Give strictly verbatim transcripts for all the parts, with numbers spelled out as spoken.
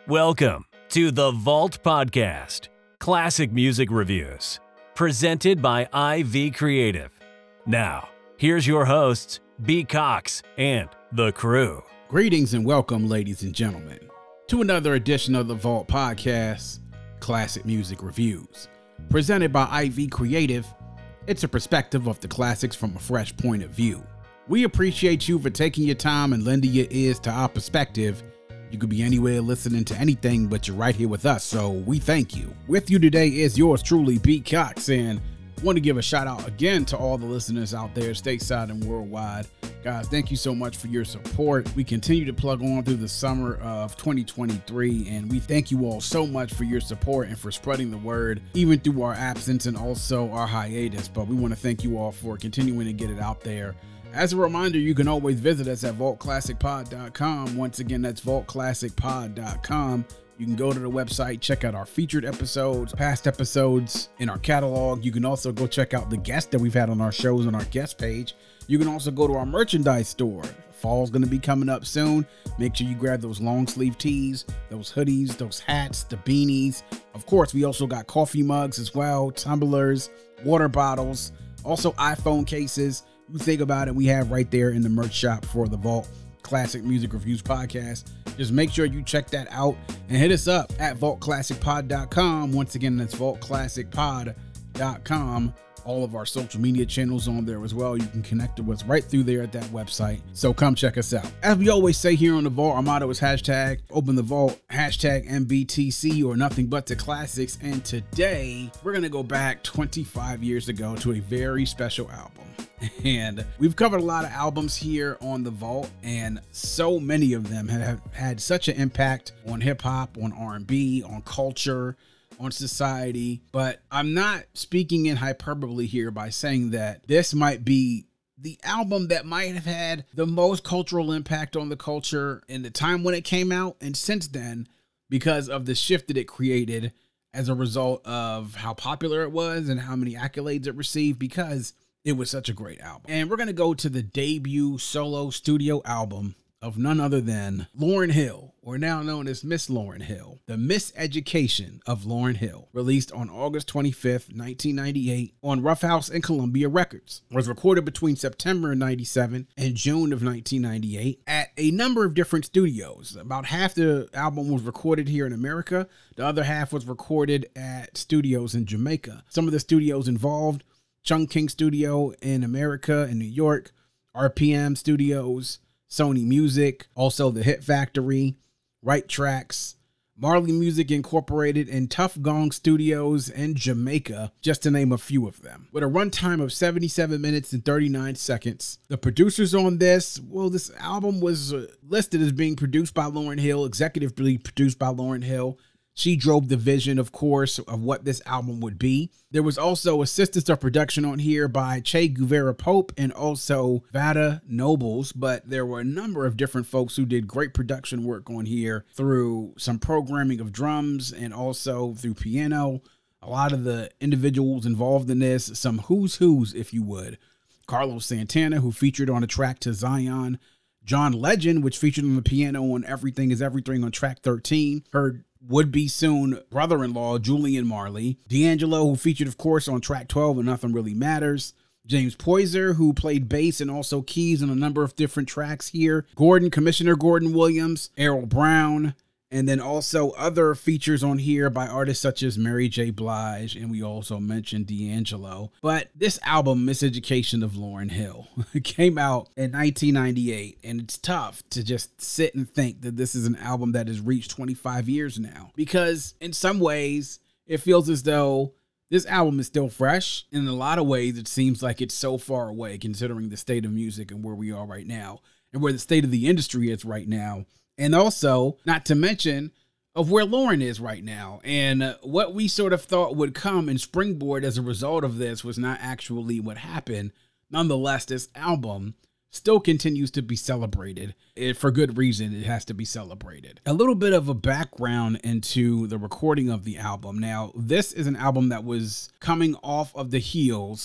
Welcome to the Vault Podcast, classic music reviews, presented by I V Creative. Now, here's your hosts, B. Cox and the crew. Greetings and welcome, ladies and gentlemen, to another edition of the Vault Podcast, classic music reviews, presented by I V Creative. It's a perspective of the classics from a fresh point of view. We appreciate you for taking your time and lending your ears to our perspective. You could be anywhere listening to anything, but you're right here with us, so we thank you. With you today is yours truly, B. Cox, and I want to give a shout out again to all the listeners out there, stateside and worldwide. Guys, thank you so much for your support. We continue to plug on through the summer of twenty twenty-three, and we thank you all so much for your support and for spreading the word, even through our absence and also our hiatus. But we want to thank you all for continuing to get it out there. As a reminder, you can always visit us at vault classic pod dot com. Once again, that's vault classic pod dot com. You can go to the website, check out our featured episodes, past episodes in our catalog. You can also go check out the guests that we've had on our shows on our guest page. You can also go to our merchandise store. Fall's going to be coming up soon. Make sure you grab those long sleeve tees, those hoodies, those hats, the beanies. Of course, we also got coffee mugs as well, tumblers, water bottles, also iPhone cases. You think about it, we have right there in the merch shop for the Vault Classic Music Reviews Podcast. Just make sure you check that out and hit us up at vault classic pod dot com. Once again, that's vault classic pod dot com. All of our social media channels on there as well. You can connect with us right through there at that website. So come check us out. As we always say here on the Vault, our motto is hashtag open the vault, hashtag M B T C, or nothing but the classics. And today we're going to go back twenty-five years ago to a very special album. And we've covered a lot of albums here on the Vault, and so many of them have had such an impact on hip hop, on R and B, on culture, on society. But I'm not speaking in hyperbole here by saying that this might be the album that might have had the most cultural impact on the culture in the time when it came out, and since then, because of the shift that it created as a result of how popular it was and how many accolades it received, because it was such a great album. And we're going to go to the debut solo studio album of none other than Lauryn Hill, or now known as Miss Lauryn Hill, The Miseducation of Lauryn Hill, released on August twenty-fifth, nineteen ninety-eight on Rough House and Columbia Records. It was recorded between September of ninety-seven and June of nineteen ninety-eight at a number of different studios. About half the album was recorded here in America. The other half was recorded at studios in Jamaica. Some of the studios involved: Chung King Studio in America in New York, R P M Studios, Sony Music, also the Hit Factory, Right Tracks, Marley Music Incorporated, and Tough Gong Studios in Jamaica, just to name a few of them. With a runtime of seventy-seven minutes and thirty-nine seconds. The producers on this, well, this album was uh, listed as being produced by Lauryn Hill, executively produced by Lauryn Hill. She drove the vision, of course, of what this album would be. There was also assistance of production on here by Che Guevara Pope and also Vada Nobles, but there were a number of different folks who did great production work on here through some programming of drums and also through piano. A lot of the individuals involved in this, some who's who's, if you would. Carlos Santana, who featured on a track to Zion. John Legend, which featured on the piano on Everything is Everything on track thirteen. Her would-be soon brother-in-law, Julian Marley. D'Angelo, who featured, of course, on track twelve and Nothing Really Matters. James Poyser, who played bass and also keys on a number of different tracks here. Gordon, Commissioner Gordon Williams, Errol Brown, and then also other features on here by artists such as Mary J. Blige, and we also mentioned D'Angelo. But this album, Miseducation of Lauryn Hill, came out in nineteen ninety-eight, and it's tough to just sit and think that this is an album that has reached twenty-five years now, because in some ways, it feels as though this album is still fresh. In a lot of ways, it seems like it's so far away, considering the state of music and where we are right now, and where the state of the industry is right now. And also, not to mention, of where Lauryn is right now. And uh, what we sort of thought would come and springboard as a result of this was not actually what happened. Nonetheless, this album still continues to be celebrated. It, for good reason, it has to be celebrated. A little bit of a background into the recording of the album. Now, this is an album that was coming off of the heels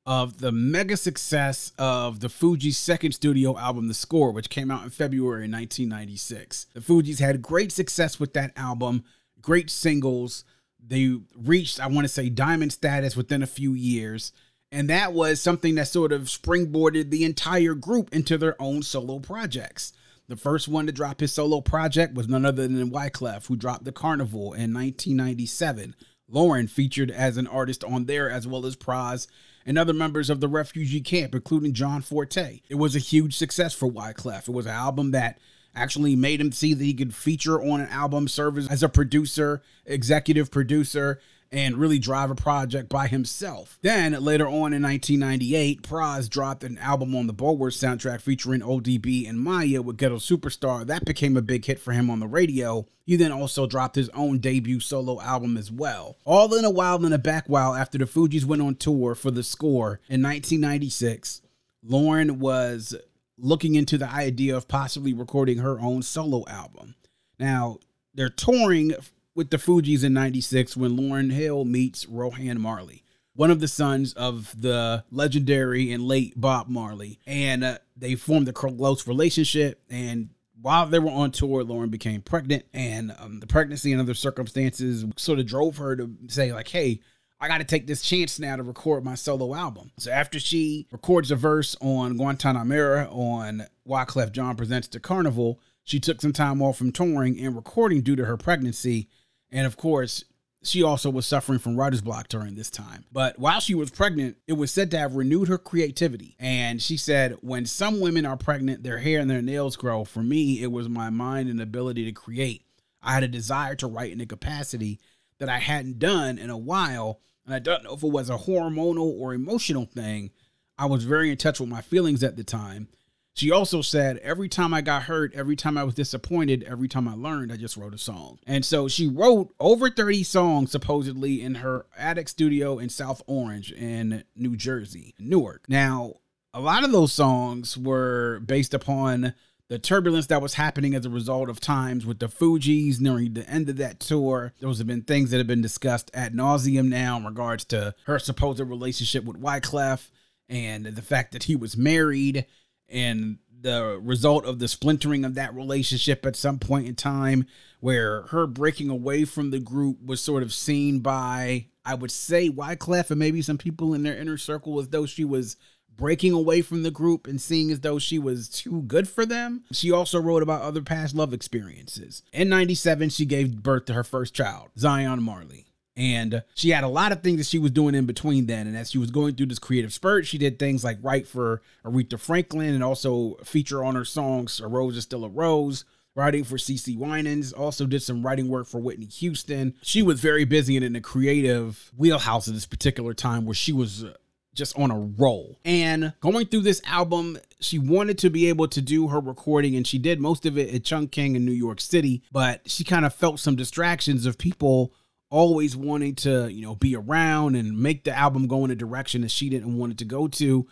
of the mega success of the Fugees' second studio album, The Score, which came out in February nineteen ninety-six. The Fugees had great success with that album, great singles. They reached, I want to say, diamond status within a few years. And that was something that sort of springboarded the entire group into their own solo projects. The first one to drop his solo project was none other than Wyclef, who dropped The Carnival in nineteen ninety-seven. Lauryn featured as an artist on there, as well as Pras and other members of the refugee camp, including John Forte. It was a huge success for Wyclef. It was an album that actually made him see that he could feature on an album, serve as a producer, executive producer, and really drive a project by himself. Then, later on in nineteen ninety-eight, Pras dropped an album on the Bulworth soundtrack featuring O D B and Maya with Ghetto Superstar. That became a big hit for him on the radio. He then also dropped his own debut solo album as well. All in a while in a back while after the Fugees went on tour for The Score in nineteen ninety-six, Lauryn was looking into the idea of possibly recording her own solo album. Now, they're touring with the Fugees in ninety-six when Lauryn Hill meets Rohan Marley, one of the sons of the legendary and late Bob Marley. And uh, they formed a close relationship. And while they were on tour, Lauryn became pregnant. And um, the pregnancy and other circumstances sort of drove her to say, like, hey, I got to take this chance now to record my solo album. So after she records a verse on Guantanamera on Wyclef Jean Presents The Carnival, she took some time off from touring and recording due to her pregnancy. And of course, she also was suffering from writer's block during this time. But while she was pregnant, it was said to have renewed her creativity. And she said, when some women are pregnant, their hair and their nails grow. For me, it was my mind and ability to create. I had a desire to write in a capacity that I hadn't done in a while. And I don't know if it was a hormonal or emotional thing. I was very in touch with my feelings at the time. She also said, every time I got hurt, every time I was disappointed, every time I learned, I just wrote a song. And so she wrote over thirty songs, supposedly, in her attic studio in South Orange in New Jersey, Newark. Now, a lot of those songs were based upon the turbulence that was happening as a result of times with the Fugees nearing the end of that tour. Those have been things that have been discussed ad nauseum now in regards to her supposed relationship with Wyclef and the fact that he was married, and the result of the splintering of that relationship at some point in time, where her breaking away from the group was sort of seen by, I would say, Wyclef and maybe some people in their inner circle as though she was breaking away from the group and seeing as though she was too good for them. She also wrote about other past love experiences. In ninety-seven, she gave birth to her first child, Zion Marley. And she had a lot of things that she was doing in between then. And as she was going through this creative spurt, she did things like write for Aretha Franklin and also feature on her songs, A Rose Is Still a Rose, writing for CeCe Winans, also did some writing work for Whitney Houston. She was very busy and in a creative wheelhouse at this particular time where she was just on a roll. And going through this album, she wanted to be able to do her recording, and she did most of it at Chungking in New York City, but she kind of felt some distractions of people always wanting to, you know, be around and make the album go in a direction that she didn't want it to go to.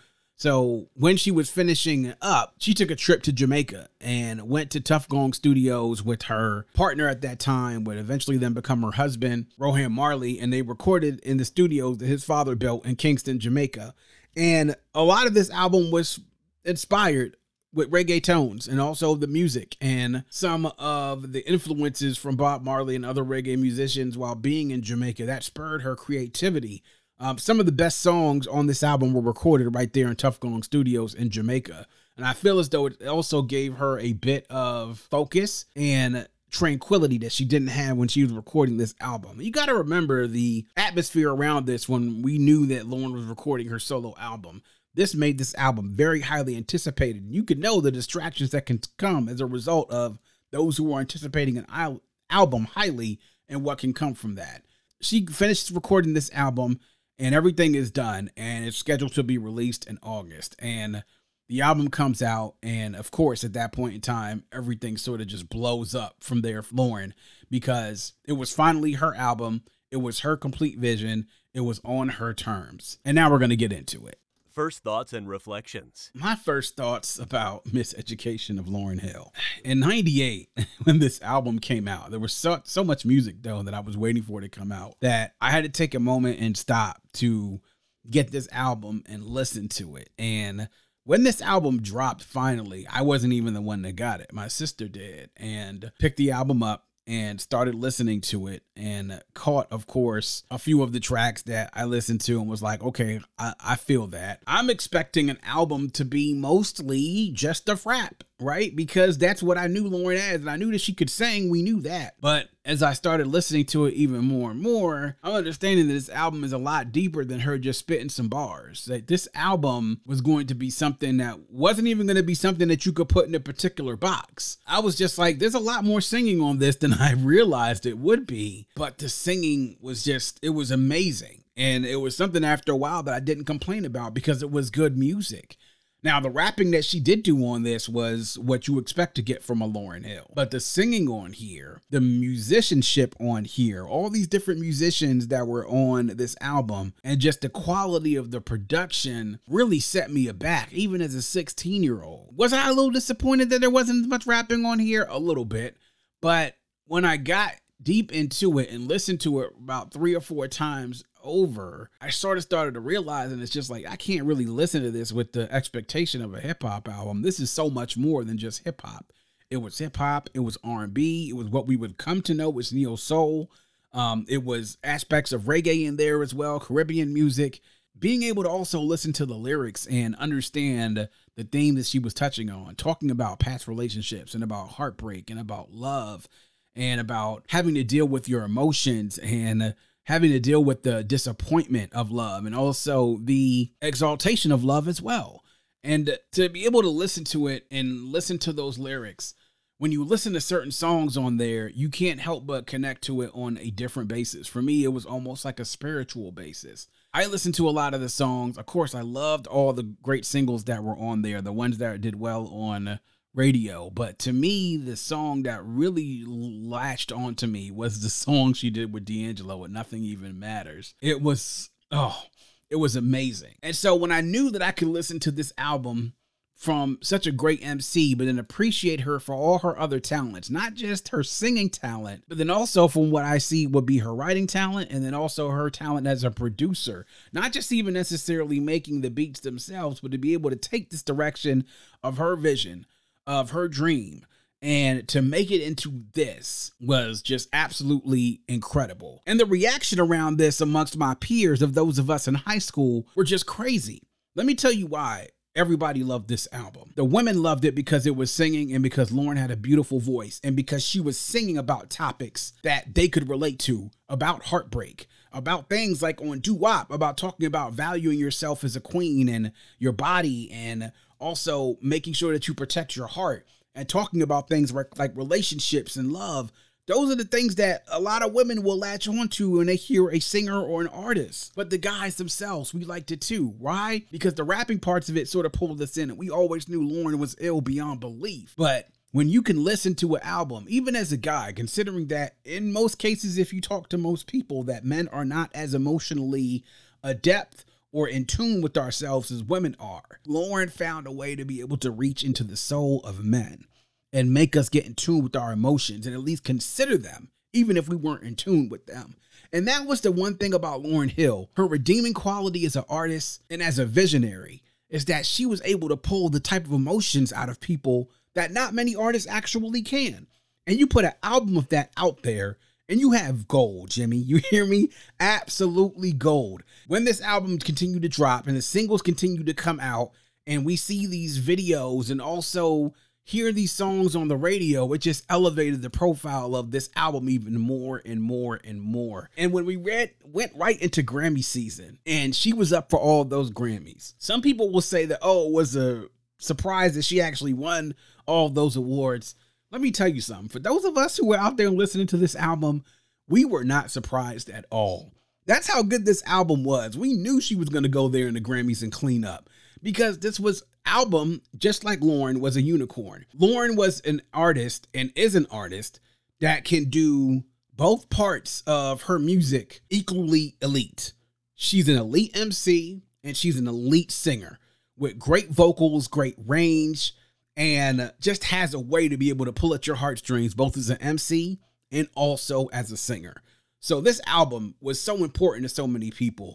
So when she was finishing up, she took a trip to Jamaica and went to Tuff Gong Studios with her partner at that time, would eventually then become her husband, Rohan Marley, and they recorded in the studios that his father built in Kingston, Jamaica. And a lot of this album was inspired with reggae tones and also the music and some of the influences from Bob Marley and other reggae musicians while being in Jamaica. That spurred her creativity. Um, some of the best songs on this album were recorded right there in Tuff Gong Studios in Jamaica. And I feel as though it also gave her a bit of focus and tranquility that she didn't have when she was recording this album. You got to remember the atmosphere around this when we knew that Lauryn was recording her solo album. This made this album very highly anticipated. You could know the distractions that can come as a result of those who are anticipating an al- album highly and what can come from that. She finished recording this album and everything is done and it's scheduled to be released in August. And the album comes out, and of course, at that point in time, everything sort of just blows up from there for Lauryn, because it was finally her album. It was her complete vision. It was on her terms. And now we're going to get into it. First thoughts and reflections. My first thoughts about Miseducation of Lauryn Hill. In ninety-eight, when this album came out, there was so, so much music, though, that I was waiting for it to come out that I had to take a moment and stop to get this album and listen to it. And when this album dropped, finally, I wasn't even the one that got it. My sister did, and picked the album up and started listening to it, and caught, of course, a few of the tracks that I listened to and was like, okay, I, I feel that. I'm expecting an album to be mostly just a rap, right? Because that's what I knew Lauryn as, and I knew that she could sing. We knew that. But as I started listening to it even more and more, I'm understanding that this album is a lot deeper than her just spitting some bars. That this album was going to be something that wasn't even going to be something that you could put in a particular box. I was just like, there's a lot more singing on this than I realized it would be. But the singing was just, it was amazing. And it was something after a while that I didn't complain about because it was good music. Now, the rapping that she did do on this was what you expect to get from a Lauryn Hill. But the singing on here, the musicianship on here, all these different musicians that were on this album, and just the quality of the production really set me aback, even as a sixteen-year-old. Was I a little disappointed that there wasn't as much rapping on here? A little bit. But when I got deep into it and listened to it about three or four times over, I sort of started to realize, and it's just like, I can't really listen to this with the expectation of a hip hop album. This is so much more than just hip hop. It was hip hop. It was R and B. It was what we would come to know as neo soul. Um, it was aspects of reggae in there as well, Caribbean music. Being able to also listen to the lyrics and understand the theme that she was touching on, talking about past relationships and about heartbreak and about love and about having to deal with your emotions and having to deal with the disappointment of love and also the exaltation of love as well. And to be able to listen to it and listen to those lyrics, when you listen to certain songs on there, you can't help but connect to it on a different basis. For me, it was almost like a spiritual basis. I listened to a lot of the songs. Of course, I loved all the great singles that were on there, the ones that did well on radio. But to me, the song that really latched onto me was the song she did with D'Angelo with Nothing Even Matters. It was, oh, it was amazing. And so when I knew that I could listen to this album from such a great M C, but then appreciate her for all her other talents, not just her singing talent, but then also from what I see would be her writing talent, and then also her talent as a producer, not just even necessarily making the beats themselves, but to be able to take this direction of her vision, of her dream, and to make it into this was just absolutely incredible. And the reaction around this amongst my peers, of those of us in high school, were just crazy. Let me tell you why everybody loved this album. The women loved it because it was singing and because Lauryn had a beautiful voice and because she was singing about topics that they could relate to, about heartbreak, about things like on doo-wop, about talking about valuing yourself as a queen and your body, and also making sure that you protect your heart, and talking about things like, like relationships and love. Those are the things that a lot of women will latch onto when they hear a singer or an artist. But the guys themselves, we liked it too. Why? Because the rapping parts of it sort of pulled us in, and we always knew Lauryn was ill beyond belief. But when you can listen to an album, even as a guy, considering that in most cases, if you talk to most people, that men are not as emotionally adept or in tune with ourselves as women are, Lauryn found a way to be able to reach into the soul of men and make us get in tune with our emotions and at least consider them, even if we weren't in tune with them. And that was the one thing about Lauryn Hill. Her redeeming quality as an artist and as a visionary is that she was able to pull the type of emotions out of people that not many artists actually can. And you put an album of that out there, and you have gold, Jimmy. You hear me? Absolutely gold. When this album continued to drop and the singles continue to come out, and we see these videos and also hear these songs on the radio, it just elevated the profile of this album even more and more and more. And when we read, went right into Grammy season, and she was up for all those Grammys, some people will say that, oh, it was a surprise that she actually won all those awards. Let me tell you something. For those of us who were out there listening to this album, we were not surprised at all. That's how good this album was. We knew she was going to go there in the Grammys and clean up, because this was album, just like Lauryn, was a unicorn. Lauryn was an artist and is an artist that can do both parts of her music equally elite. She's an elite M C and she's an elite singer with great vocals, great range, and just has a way to be able to pull at your heartstrings, both as an M C and also as a singer. So this album was so important to so many people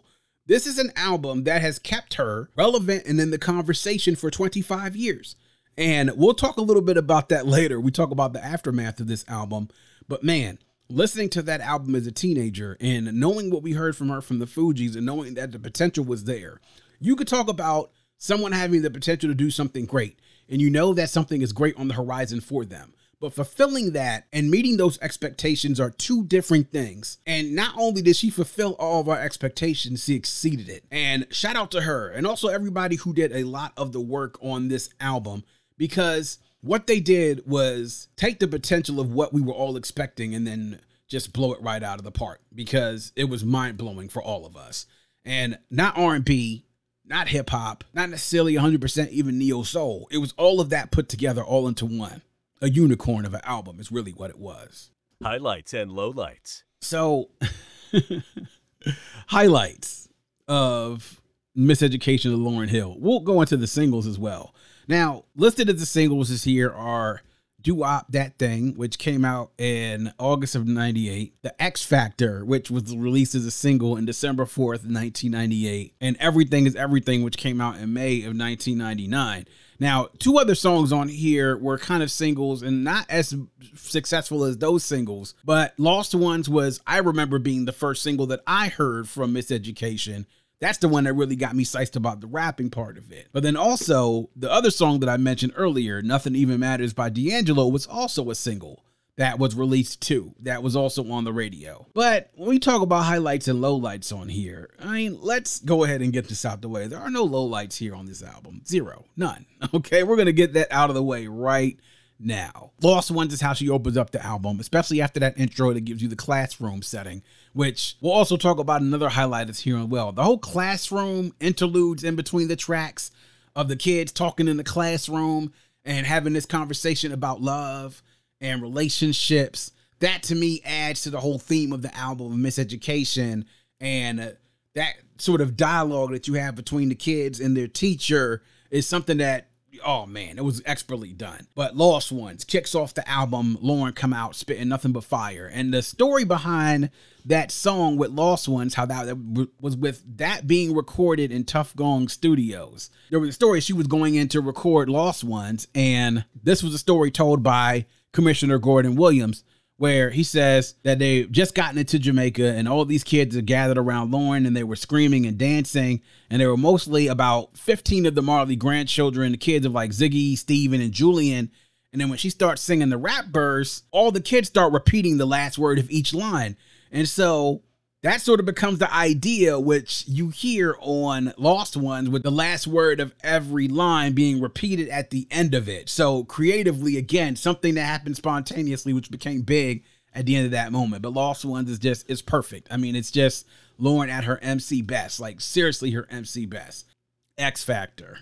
This is an album that has kept her relevant and in the conversation for twenty-five years. And we'll talk a little bit about that later. We talk about the aftermath of this album. But man, listening to that album as a teenager and knowing what we heard from her from the Fugees and knowing that the potential was there, you could talk about someone having the potential to do something great. And you know that something is great on the horizon for them. But fulfilling that and meeting those expectations are two different things. And not only did she fulfill all of our expectations, she exceeded it. And shout out to her and also everybody who did a lot of the work on this album, because what they did was take the potential of what we were all expecting and then just blow it right out of the park, because it was mind-blowing for all of us. And not R and B, not hip-hop, not necessarily one hundred percent even neo-soul. It was all of that put together all into one. A unicorn of an album is really what it was. Highlights and lowlights. So, highlights of Miseducation of Lauryn Hill. We'll go into the singles as well. Now, listed as the singles this year are Doo-Wop, That Thing, which came out in August of ninety-eight. The X Factor, which was released as a single in December fourth, nineteen ninety-eight. And Everything is Everything, which came out in May of nineteen ninety-nine. Now, two other songs on here were kind of singles and not as successful as those singles, but Lost Ones was, I remember, being the first single that I heard from Miseducation. That's the one that really got me psyched about the rapping part of it. But then also, the other song that I mentioned earlier, Nothing Even Matters by D'Angelo, was also a single that was released too. That was also on the radio. But when we talk about highlights and lowlights on here, I mean, let's go ahead and get this out the way. There are no lowlights here on this album. Zero. None. Okay, we're going to get that out of the way right now. Lost Ones is how she opens up the album, especially after that intro that gives you the classroom setting, which we'll also talk about another highlight that's here as well. The whole classroom interludes in between the tracks of the kids talking in the classroom and having this conversation about love and relationships. That to me adds to the whole theme of the album, Miseducation, and uh, that sort of dialogue that you have between the kids and their teacher is something that, oh man, it was expertly done. But Lost Ones kicks off the album. Lauryn come out spitting nothing but fire. And the story behind that song with Lost Ones, how that, that was with that being recorded in Tuff Gong Studios. There was a story she was going in to record Lost Ones, and this was a story told by Commissioner Gordon Williams, where he says that they've just gotten into Jamaica and all these kids are gathered around Lauryn and they were screaming and dancing, and they were mostly about fifteen of the Marley grandchildren, the kids of like Ziggy, Steven, and Julian. And then when she starts singing the rap verse, all the kids start repeating the last word of each line. And so that sort of becomes the idea, which you hear on Lost Ones, with the last word of every line being repeated at the end of it. So creatively, again, something that happened spontaneously, which became big at the end of that moment. But Lost Ones is just, it's perfect. I mean, it's just Lauryn at her M C best, like seriously her M C best. X Factor.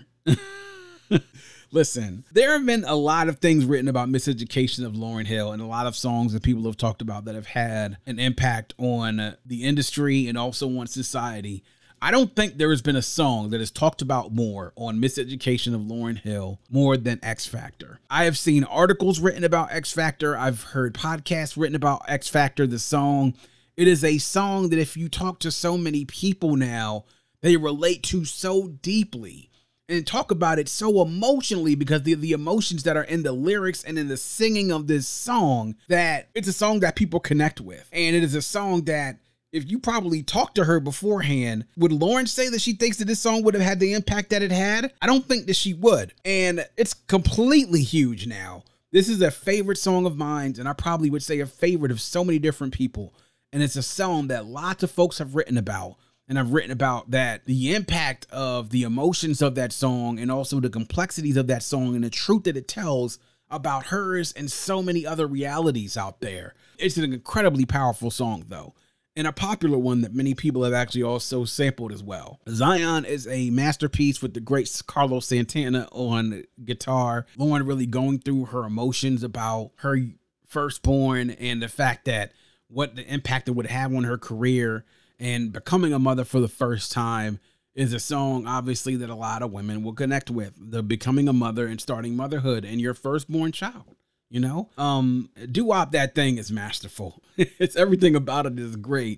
Listen, there have been a lot of things written about Miseducation of Lauryn Hill and a lot of songs that people have talked about that have had an impact on the industry and also on society. I don't think there has been a song that has talked about more on Miseducation of Lauryn Hill more than X Factor. I have seen articles written about X Factor. I've heard podcasts written about X Factor, the song. It is a song that if you talk to so many people now, they relate to so deeply and talk about it so emotionally, because the, the emotions that are in the lyrics and in the singing of this song, that it's a song that people connect with. And it is a song that if you probably talked to her beforehand, would Lauryn say that she thinks that this song would have had the impact that it had? I don't think that she would. And it's completely huge now. This is a favorite song of mine, and I probably would say a favorite of so many different people. And it's a song that lots of folks have written about. And I've written about that, the impact of the emotions of that song and also the complexities of that song and the truth that it tells about hers and so many other realities out there. It's an incredibly powerful song, though, and a popular one that many people have actually also sampled as well. Zion is a masterpiece with the great Carlos Santana on guitar. Lauryn really going through her emotions about her firstborn and the fact that what the impact it would have on her career. And becoming a mother for the first time is a song, obviously, that a lot of women will connect with. The becoming a mother and starting motherhood and your firstborn child, you know? Um, Doo-Wop, That Thing is masterful. It's everything about it is great.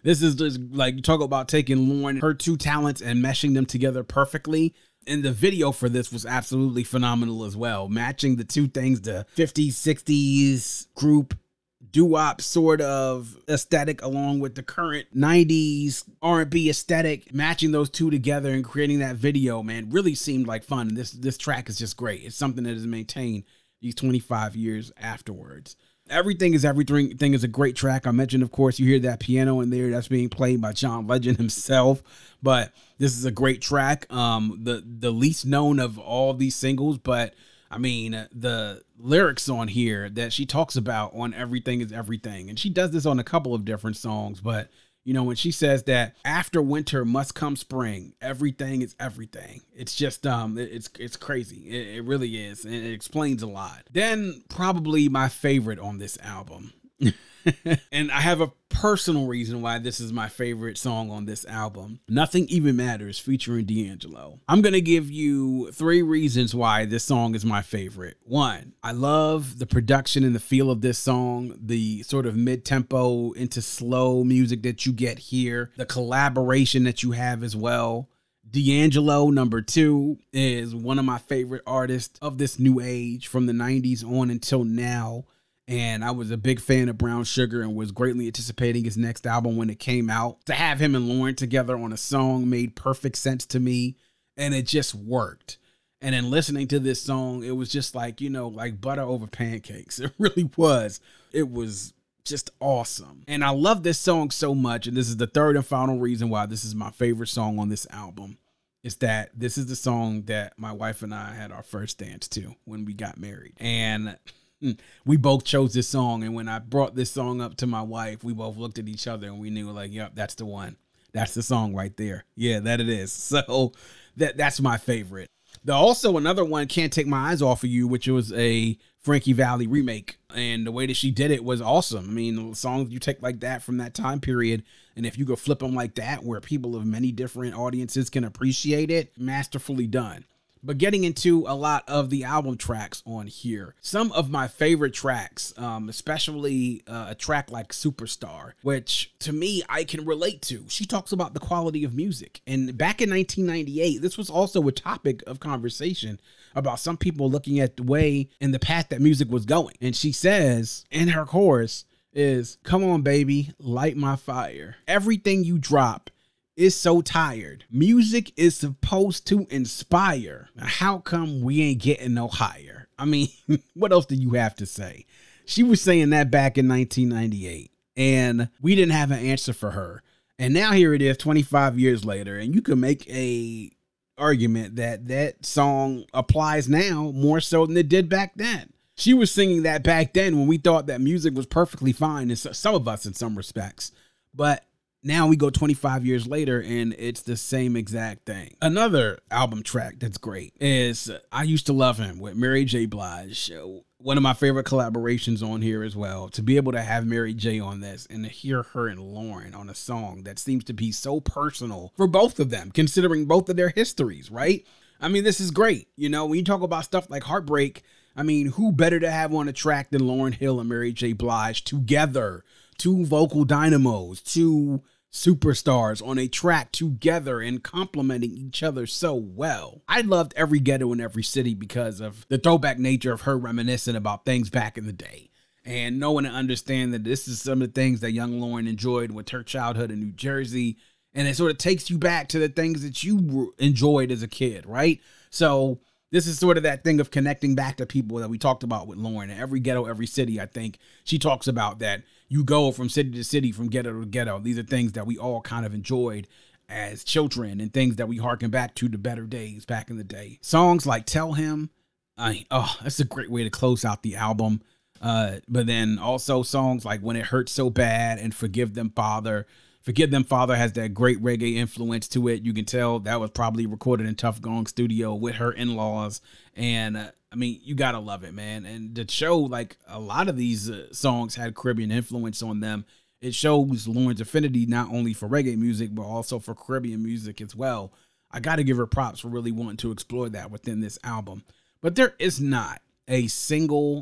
This is just like, you talk about taking Lauryn, her two talents, and meshing them together perfectly. And the video for this was absolutely phenomenal as well. Matching the two things, the fifties, sixties group doo-wop sort of aesthetic along with the current nineties R and B aesthetic, matching those two together and creating that video, man, really seemed like fun. This this track is just great. It's something that is maintained these twenty-five years afterwards. Everything is Everything thing is a great track. I mentioned, of course, you hear that piano in there that's being played by John Legend himself, but this is a great track. Um, the the least known of all of these singles, but I mean, the lyrics on here that she talks about on Everything is Everything, and she does this on a couple of different songs, but you know, when she says that after winter must come spring, everything is everything. It's just, um, it's it's crazy. It, it really is. And it explains a lot. Then probably my favorite on this album. And I have a personal reason why this is my favorite song on this album. Nothing Even Matters featuring D'Angelo. I'm going to give you three reasons why this song is my favorite. One, I love the production and the feel of this song, the sort of mid-tempo into slow music that you get here, the collaboration that you have as well. D'Angelo, number two, is one of my favorite artists of this new age from the nineties on until now. And I was a big fan of Brown Sugar and was greatly anticipating his next album when it came out. To have him and Lauryn together on a song made perfect sense to me, and it just worked. And then listening to this song, it was just like, you know, like butter over pancakes. It really was. It was just awesome. And I love this song so much, and this is the third and final reason why this is my favorite song on this album, is that this is the song that my wife and I had our first dance to when we got married. And we both chose this song, and when I brought this song up to my wife, we both looked at each other and we knew, like, yep, that's the one. That's the song right there. Yeah, that it is. So that that's my favorite. The also another one, Can't Take My Eyes Off of You, which was a Frankie Valli remake, and the way that she did it was awesome. I mean, the songs you take like that from that time period, and if you could flip them like that, where people of many different audiences can appreciate it, masterfully done. But getting into a lot of the album tracks on here, some of my favorite tracks, um, especially uh, a track like Superstar, which to me, I can relate to. She talks about the quality of music. And back in nineteen ninety-eight, this was also a topic of conversation about some people looking at the way and the path that music was going. And she says in her chorus is, "Come on, baby, light my fire. Everything you drop is so tired. Music is supposed to inspire. Now, how come we ain't getting no higher?" I mean, what else do you have to say? She was saying that back in nineteen ninety-eight, and we didn't have an answer for her. And now here it is twenty-five years later, and you can make a argument that that song applies now more so than it did back then. She was singing that back then when we thought that music was perfectly fine, and some of us in some respects. But now we go twenty-five years later and it's the same exact thing. Another album track that's great is I Used to Love Him with Mary J. Blige. One of my favorite collaborations on here as well. To be able to have Mary J. on this and to hear her and Lauryn on a song that seems to be so personal for both of them, considering both of their histories, right? I mean, this is great. You know, when you talk about stuff like Heartbreak, I mean, who better to have on a track than Lauryn Hill and Mary J. Blige together? Two vocal dynamos, two superstars on a track together and complementing each other so well. I loved Every Ghetto in Every City because of the throwback nature of her reminiscing about things back in the day. And knowing and understand that this is some of the things that young Lauryn enjoyed with her childhood in New Jersey. And it sort of takes you back to the things that you enjoyed as a kid, right? So this is sort of that thing of connecting back to people that we talked about with Lauryn. And Every Ghetto, Every City, I think she talks about that. You go from city to city, from ghetto to ghetto. These are things that we all kind of enjoyed as children and things that we harken back to the better days back in the day. Songs like Tell Him, I, oh, that's a great way to close out the album. Uh, but then also songs like When It Hurts So Bad and Forgive Them, Father. Forgive Them, Father has that great reggae influence to it. You can tell that was probably recorded in Tuff Gong Studio with her in-laws. And uh, I mean, you gotta love it, man. And to show like a lot of these uh, songs had Caribbean influence on them, it shows Lauryn's affinity not only for reggae music, but also for Caribbean music as well. I gotta give her props for really wanting to explore that within this album. But there is not a single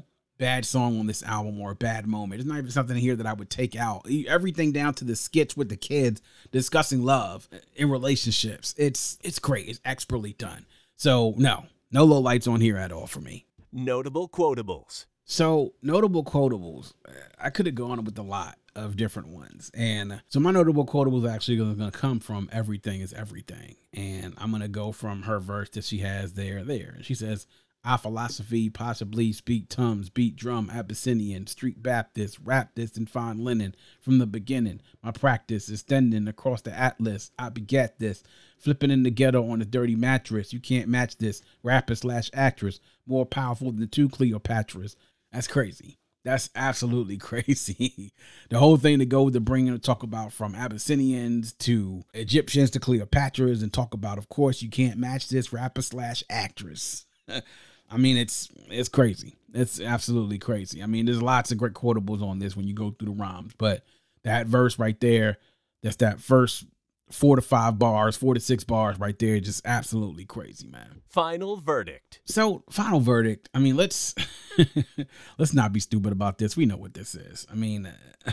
bad song on this album or a bad moment. It's not even something here that I would take out. Everything down to the skits with the kids discussing love in relationships. It's it's great. It's expertly done. So no, no low lights on here at all for me. Notable quotables. So notable quotables, I could have gone with a lot of different ones. And so my notable quotables are actually going to come from Everything is Everything. And I'm going to go from her verse that she has there, there. She says, "Our philosophy, possibly speak tongues, beat drum, Abyssinian, street Baptist, rap this and fine linen. From the beginning, my practice is extending across the atlas. I begat this, flipping in the ghetto on a dirty mattress. You can't match this, rapper slash actress, more powerful than two Cleopatras." That's crazy. That's absolutely crazy. The whole thing to go to bring and talk about from Abyssinians to Egyptians to Cleopatras and talk about, of course, you can't match this, rapper slash actress. I mean, it's it's crazy. It's absolutely crazy. I mean, there's lots of great quotables on this when you go through the rhymes, but that verse right there, that's that first four to five bars, four to six bars right there, just absolutely crazy, man. Final verdict. So, final verdict. I mean, let's let's not be stupid about this. We know what this is. I mean,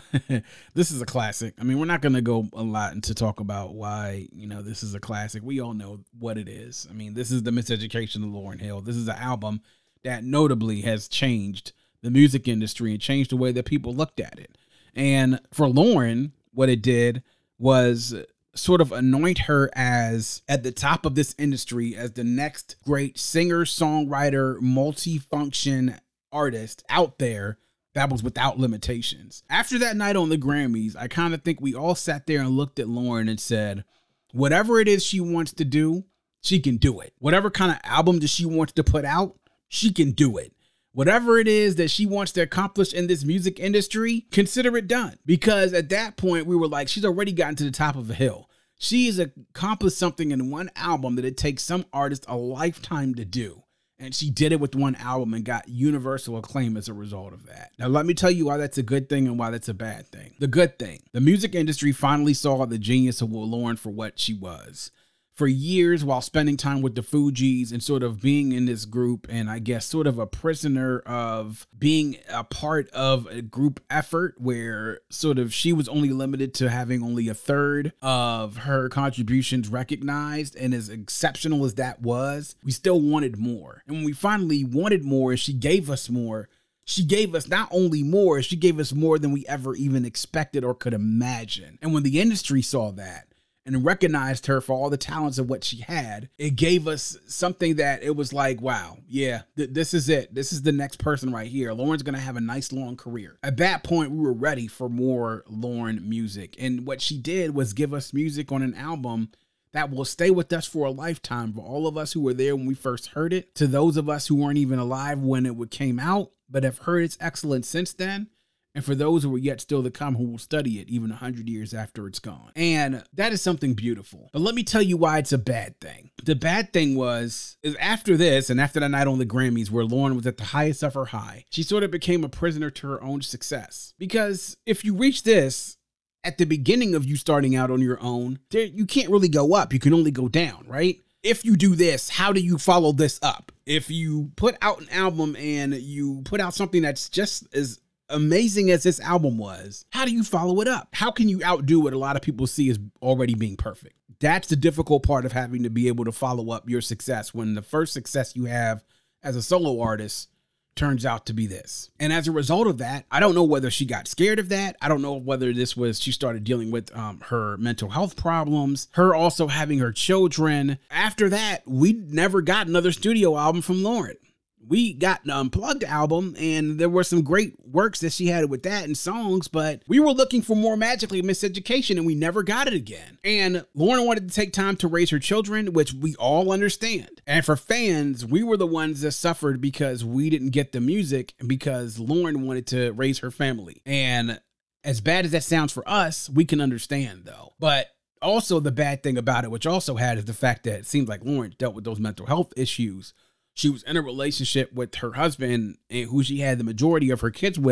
this is a classic. I mean, we're not going to go a lot into talk about why, you know, this is a classic. We all know what it is. I mean, this is The Miseducation of Lauryn Hill. This is an album that notably has changed the music industry and changed the way that people looked at it. And for Lauryn, what it did was sort of anoint her as at the top of this industry as the next great singer, songwriter, multifunction artist out there that was without limitations. After that night on the Grammys, I kind of think we all sat there and looked at Lauryn and said, whatever it is she wants to do, she can do it. Whatever kind of album that she wants to put out, she can do it. Whatever it is that she wants to accomplish in this music industry, consider it done. Because at that point, we were like, she's already gotten to the top of a hill. She's accomplished something in one album that it takes some artist a lifetime to do. And she did it with one album and got universal acclaim as a result of that. Now, let me tell you why that's a good thing and why that's a bad thing. The good thing, the music industry finally saw the genius of Lauryn for what she was. For years, while spending time with the Fugees and sort of being in this group, and I guess sort of a prisoner of being a part of a group effort where sort of she was only limited to having only a third of her contributions recognized. And as exceptional as that was, we still wanted more. And when we finally wanted more and she gave us more, she gave us not only more, she gave us more than we ever even expected or could imagine. And when the industry saw that, and recognized her for all the talents of what she had, it gave us something that it was like, wow, yeah, th- this is it. This is the next person right here. Lauryn's going to have a nice long career. At that point, we were ready for more Lauryn music. And what she did was give us music on an album that will stay with us for a lifetime. For all of us who were there when we first heard it, to those of us who weren't even alive when it came out, but have heard its excellence since then, and for those who are yet still to come who will study it even one hundred years after it's gone. And that is something beautiful. But let me tell you why it's a bad thing. The bad thing was, is after this, and after that night on the Grammys, where Lauryn was at the highest of her high, she sort of became a prisoner to her own success. Because if you reach this at the beginning of you starting out on your own, there, you can't really go up. You can only go down, right? If you do this, how do you follow this up? If you put out an album and you put out something that's just as amazing as this album was, how do you follow it up? How can you outdo what a lot of people see as already being perfect? That's the difficult part of having to be able to follow up your success when the first success you have as a solo artist turns out to be this. And as a result of that, I don't know whether she got scared of that. I don't know whether this was, she started dealing with um, her mental health problems, her also having her children. After that, we never got another studio album from Lauryn. We got an Unplugged album, and there were some great works that she had with that and songs, but we were looking for more Magically Miseducation, and we never got it again. And Lauryn wanted to take time to raise her children, which we all understand. And for fans, we were the ones that suffered because we didn't get the music because Lauryn wanted to raise her family. And as bad as that sounds for us, we can understand, though. But also the bad thing about it, which also had, is the fact that it seemed like Lauryn dealt with those mental health issues. She was in a relationship with her husband, and who she had the majority of her kids with,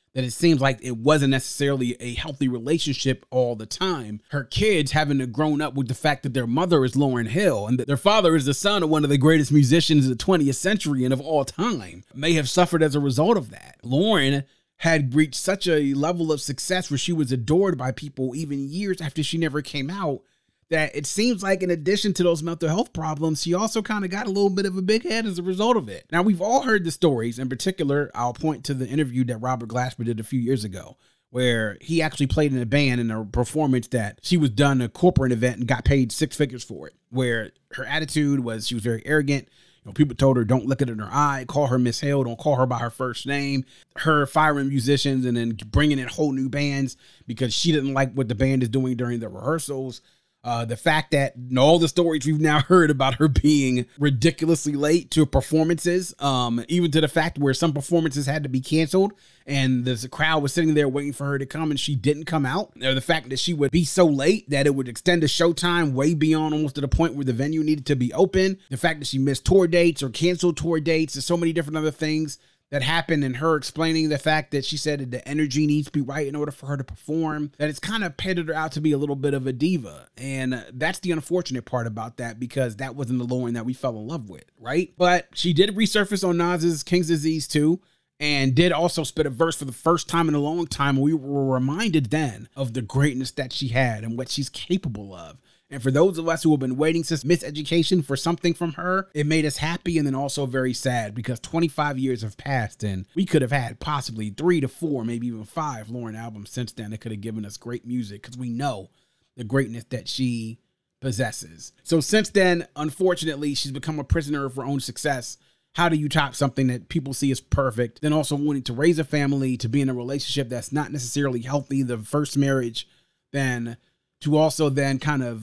that it seems like it wasn't necessarily a healthy relationship all the time. Her kids having to grown up with the fact that their mother is Lauryn Hill and that their father is the son of one of the greatest musicians of the twentieth century and of all time may have suffered as a result of that. Lauryn had reached such a level of success where she was adored by people even years after she never came out, that it seems like in addition to those mental health problems, she also kind of got a little bit of a big head as a result of it. Now, we've all heard the stories. In particular, I'll point to the interview that Robert Glasper did a few years ago, where he actually played in a band in a performance that she was done a corporate event and got paid six figures for it, where her attitude was she was very arrogant. You know, people told her, don't look at her in her eye, call her Miss Hill, don't call her by her first name, her firing musicians and then bringing in whole new bands because she didn't like what the band is doing during the rehearsals. Uh, the fact that you know, all the stories we've now heard about her being ridiculously late to performances, um, even to the fact where some performances had to be canceled and the crowd was sitting there waiting for her to come and she didn't come out. Or the fact that she would be so late that it would extend the showtime way beyond almost to the point where the venue needed to be open. The fact that she missed tour dates or canceled tour dates and so many different other things that happened, and her explaining the fact that she said that the energy needs to be right in order for her to perform, that it's kind of painted her out to be a little bit of a diva. And uh, that's the unfortunate part about that, because that wasn't the Lauryn that we fell in love with, right? But she did resurface on Nas's King's Disease two, and did also spit a verse for the first time in a long time. We were reminded then of the greatness that she had and what she's capable of. And for those of us who have been waiting since Miseducation for something from her, it made us happy and then also very sad, because twenty-five years have passed and we could have had possibly three to four, maybe even five Lauryn albums since then that could have given us great music, because we know the greatness that she possesses. So since then, unfortunately, she's become a prisoner of her own success. How do you top something that people see as perfect, then also wanting to raise a family, to be in a relationship that's not necessarily healthy, the first marriage, then to also then kind of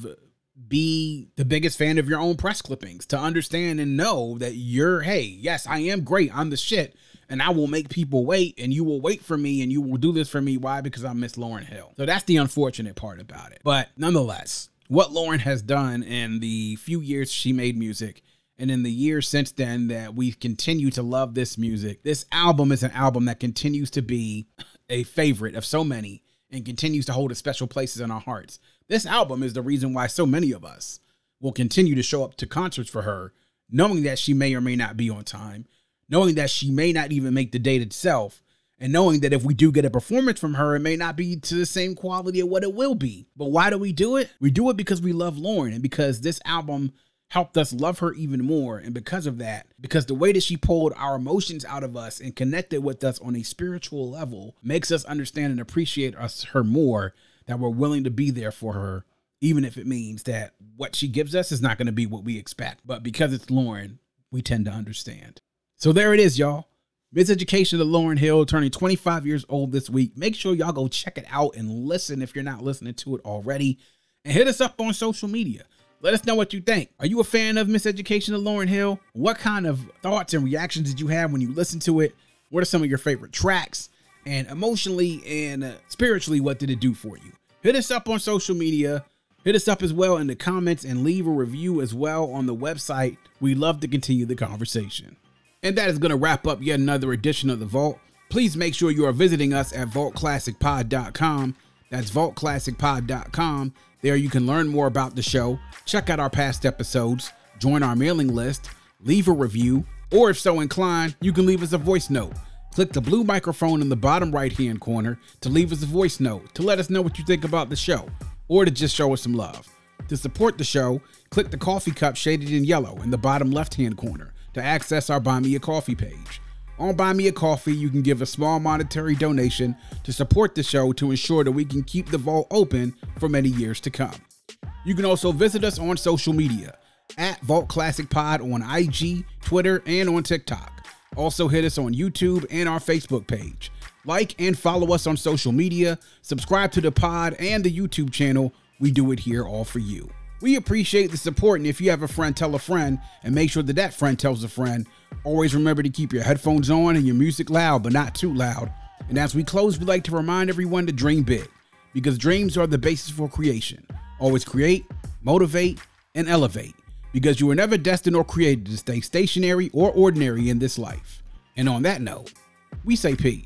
be the biggest fan of your own press clippings, to understand and know that you're, hey, yes, I am great. I'm the shit. And I will make people wait, and you will wait for me, and you will do this for me. Why? Because I miss Lauryn Hill. So that's the unfortunate part about it. But nonetheless, what Lauryn has done in the few years she made music, and in the years since then that we continue to love this music, this album is an album that continues to be a favorite of so many, and continues to hold a special places in our hearts. This album is the reason why so many of us will continue to show up to concerts for her, knowing that she may or may not be on time, knowing that she may not even make the date itself, and knowing that if we do get a performance from her, it may not be to the same quality of what it will be. But why do we do it? We do it because we love Lauryn, and because this album helped us love her even more. And because of that, because the way that she pulled our emotions out of us and connected with us on a spiritual level makes us understand and appreciate us her more, that we're willing to be there for her, even if it means that what she gives us is not going to be what we expect. But because it's Lauryn, we tend to understand. So there it is, y'all. Miseducation of Lauryn Hill, turning twenty-five years old this week. Make sure y'all go check it out and listen if you're not listening to it already. And hit us up on social media. Let us know what you think. Are you a fan of Miseducation of Lauryn Hill? What kind of thoughts and reactions did you have when you listened to it? What are some of your favorite tracks? And emotionally and uh, spiritually, what did it do for you? Hit us up on social media. Hit us up as well in the comments and leave a review as well on the website. We love to continue the conversation. And that is going to wrap up yet another edition of The Vault. Please make sure you are visiting us at vault classic pod dot com. That's vault classic pod dot com. There you can learn more about the show, check out our past episodes, join our mailing list, leave a review, or if so inclined, you can leave us a voice note. Click the blue microphone in the bottom right-hand corner to leave us a voice note to let us know what you think about the show, or to just show us some love. To support the show, click the coffee cup shaded in yellow in the bottom left-hand corner to access our Buy Me a Coffee page. On Buy Me a Coffee, you can give a small monetary donation to support the show to ensure that we can keep the vault open for many years to come. You can also visit us on social media at Vault Classic Pod on I G, Twitter, and on TikTok. Also hit us on YouTube and our Facebook page. Like and follow us on social media, subscribe to the pod and the YouTube channel. We do it here all for you. We appreciate the support, and if you have a friend, tell a friend, and make sure that that friend tells a friend. Always remember to keep your headphones on and your music loud, but not too loud. And as we close, we'd like to remind everyone to dream big, because dreams are the basis for creation. Always create, motivate, and elevate, because you were never destined or created to stay stationary or ordinary in this life. And on that note, we say peace.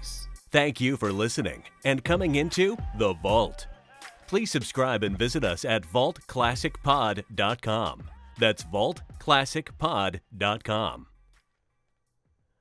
Thank you for listening and coming into The Vault. Please subscribe and visit us at vault classic pod dot com. That's vault classic pod dot com.